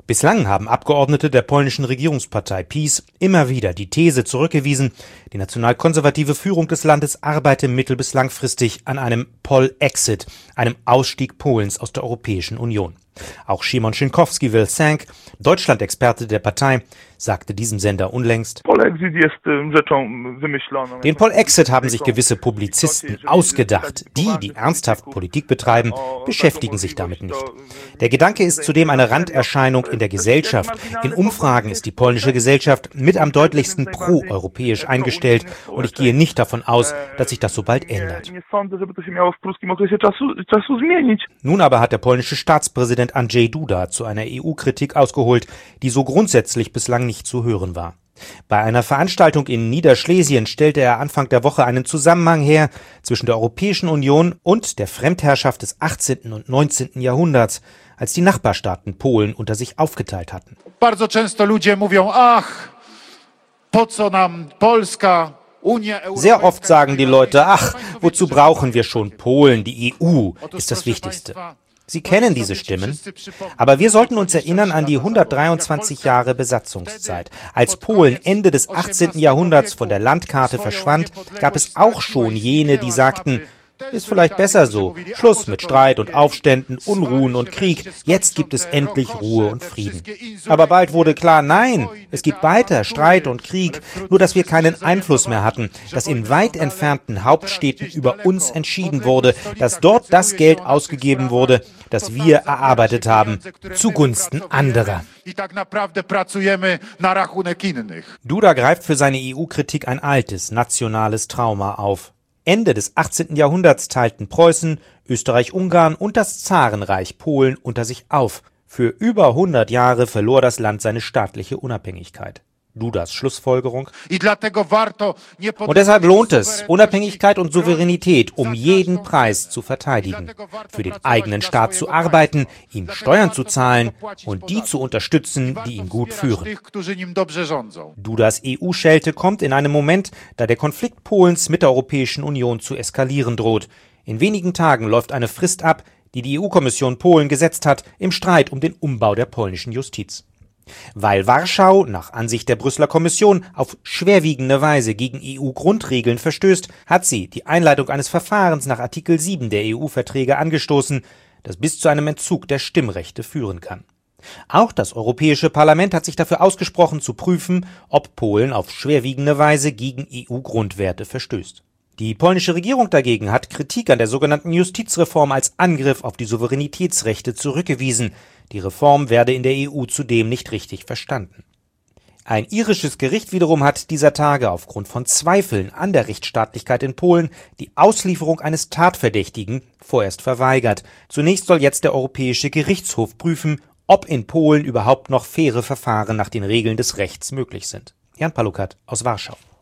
Bislang haben Abgeordnete der polnischen Regierungspartei PiS immer wieder die These zurückgewiesen, die nationalkonservative Führung des Landes arbeite mittel- bis langfristig an einem Polexit, einem Ausstieg Polens aus der Europäischen Union. Auch Szymon Szynkowski-Welsenk, Deutschland-Experte der Partei, sagte diesem Sender unlängst: Den Polexit haben sich gewisse Publizisten ausgedacht. Die ernsthaft Politik betreiben, beschäftigen sich damit nicht. Der Gedanke ist zudem eine Randerscheinung in der Gesellschaft. In Umfragen ist die polnische Gesellschaft mit am deutlichsten pro-europäisch eingestellt und ich gehe nicht davon aus, dass sich das so bald ändert. Nun aber hat der polnische Staatspräsident Andrzej Duda zu einer EU-Kritik ausgeholt, die so grundsätzlich bislang nicht zu hören war. Bei einer Veranstaltung in Niederschlesien stellte er Anfang der Woche einen Zusammenhang her zwischen der Europäischen Union und der Fremdherrschaft des 18. und 19. Jahrhunderts, als die Nachbarstaaten Polen unter sich aufgeteilt hatten. Bardzo często ludzie mówią: ach, po co nam Polska? Sehr oft sagen die Leute: ach, wozu brauchen wir schon Polen? Die EU ist das Wichtigste. Sie kennen diese Stimmen, aber wir sollten uns erinnern an die 123 Jahre Besatzungszeit. Als Polen Ende des 18. Jahrhunderts von der Landkarte verschwand, gab es auch schon jene, die sagten: ist vielleicht besser so. Schluss mit Streit und Aufständen, Unruhen und Krieg. Jetzt gibt es endlich Ruhe und Frieden. Aber bald wurde klar, nein, es gibt weiter Streit und Krieg, nur dass wir keinen Einfluss mehr hatten, dass in weit entfernten Hauptstädten über uns entschieden wurde, dass dort das Geld ausgegeben wurde, das wir erarbeitet haben, zugunsten anderer. Duda greift für seine EU-Kritik ein altes, nationales Trauma auf. Ende des 18. Jahrhunderts teilten Preußen, Österreich-Ungarn und das Zarenreich Polen unter sich auf. Für über 100 Jahre verlor das Land seine staatliche Unabhängigkeit. Dudas Schlussfolgerung: Und deshalb lohnt es, Unabhängigkeit und Souveränität um jeden Preis zu verteidigen, für den eigenen Staat zu arbeiten, ihm Steuern zu zahlen und die zu unterstützen, die ihn gut führen. Dudas EU-Schelte kommt in einem Moment, da der Konflikt Polens mit der Europäischen Union zu eskalieren droht. In wenigen Tagen läuft eine Frist ab, die die EU-Kommission Polen gesetzt hat, im Streit um den Umbau der polnischen Justiz. Weil Warschau nach Ansicht der Brüsseler Kommission auf schwerwiegende Weise gegen EU-Grundregeln verstößt, hat sie die Einleitung eines Verfahrens nach Artikel 7 der EU-Verträge angestoßen, das bis zu einem Entzug der Stimmrechte führen kann. Auch das Europäische Parlament hat sich dafür ausgesprochen, zu prüfen, ob Polen auf schwerwiegende Weise gegen EU-Grundwerte verstößt. Die polnische Regierung dagegen hat Kritik an der sogenannten Justizreform als Angriff auf die Souveränitätsrechte zurückgewiesen. Die Reform werde in der EU zudem nicht richtig verstanden. Ein irisches Gericht wiederum hat dieser Tage aufgrund von Zweifeln an der Rechtsstaatlichkeit in Polen die Auslieferung eines Tatverdächtigen vorerst verweigert. Zunächst soll jetzt der Europäische Gerichtshof prüfen, ob in Polen überhaupt noch faire Verfahren nach den Regeln des Rechts möglich sind. Jan Palukat aus Warschau.